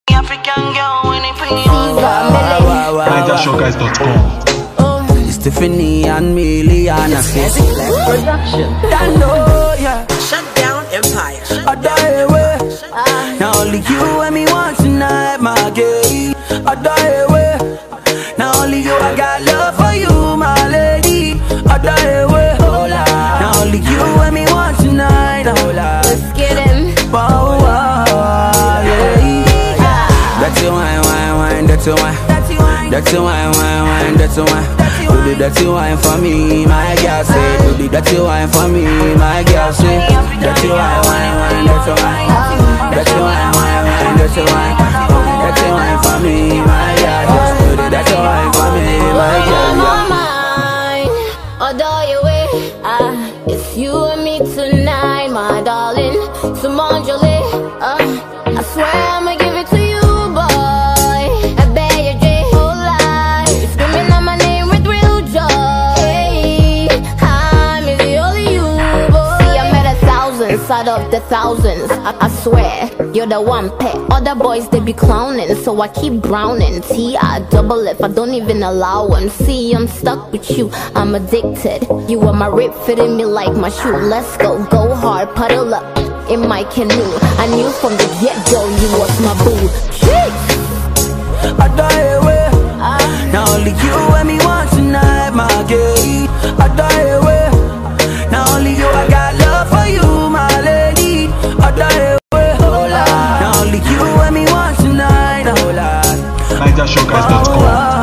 African girl when it pretty NigerShowGuys.com. Tiffany and Miliana production. Dando, yeah. Shut down Empire. I die away. Now only you and me want tonight, my girl. I die away. Now only you, I got love for you, my lady. I die away. Now only you and me want tonight, Let's get him. wow, yeah. That's your wine, that's your wine. That's your wine, that's your wine. Do the dirty wine for me, my girl say. Do the dirty wine for me, my girl say. Dirty wine, that's your wine. That's your wine, that's your wine. Dirty wine for me, my girl. Just do the dirty wine for me, my girl. My mind, adore your way. It's you and me tonight, my darling. Tomorrow, I swear I'ma give it to you, boy. I bet you J whole life. You're screaming out my name with real joy. Hey, I'm the only you, boy. See, I met 1,000 out of the thousands. I swear, you're the one pet. Other boys, they be clowning, so I keep drowning. T.I. double F, I don't even allow them. See, I'm stuck with you, I'm addicted. You are my rib, fitting me like my shoe. Let's go hard, puddle up in my canoe. I knew from the get-go you was my boo. Jeez. I die away. Now only you and me want tonight, my girl. I die away. Now only you, I got love for you, my lady. I die away. Now only you and me want tonight, NigerShowGuys.com.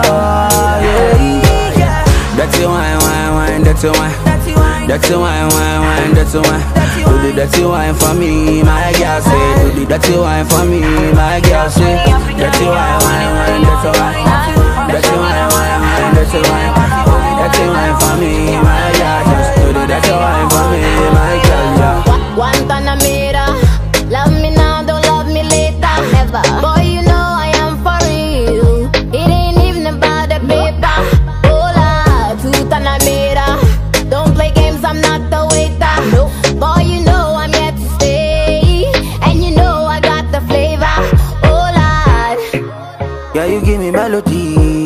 yeah. That's your wine, that's your wine. That's your wine, that's your wine. Do the dirty wine for me, my girl say. Do the dirty wine for me, my girl say. Dirty wine, that's your wine. That's your wine, that's your wine. Dirty wine for me, my girl. Just do the dirty wine for me, my girl, yeah. Guantanamera, love me now, don't love me later. Never. Boy, you know I am for real. It ain't even about the paper. Hola, Guantanamera. Don't play games, I'm not the waiter. Nope. Boy, you know I'm here to stay. And you know I got the flavor. Oh, Lord. Yeah, you give me melody.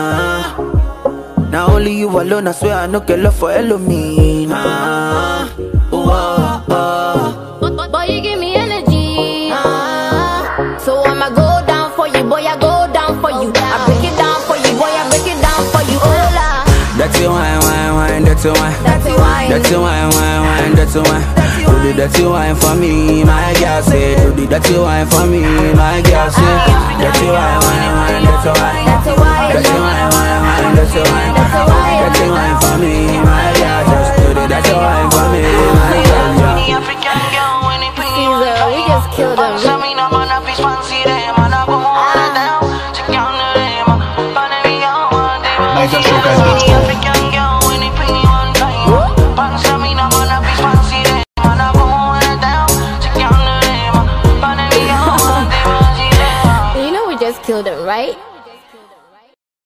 Now only you alone, I swear I no get love for Elohim. Boy, you give me energy. So I'ma go down for you, boy, I go down for you. I break it down for you, boy, I break it down for you. Oh, Lord. That's your wine, that's your wine. That's your wine. That's your wine, that's your wine. Do the dirty wine for me, my girl say. Do the dirty wine for me, my girl say. Dirty wine, that's your wine. That's your wine. That's your wine, that's your wine. Dirty wine for me, my girl. Just do the dirty wine for me, my girl. African girl when it pretty Caesar, we just killed him. NigerShowGuys.com. You know we just killed him, right?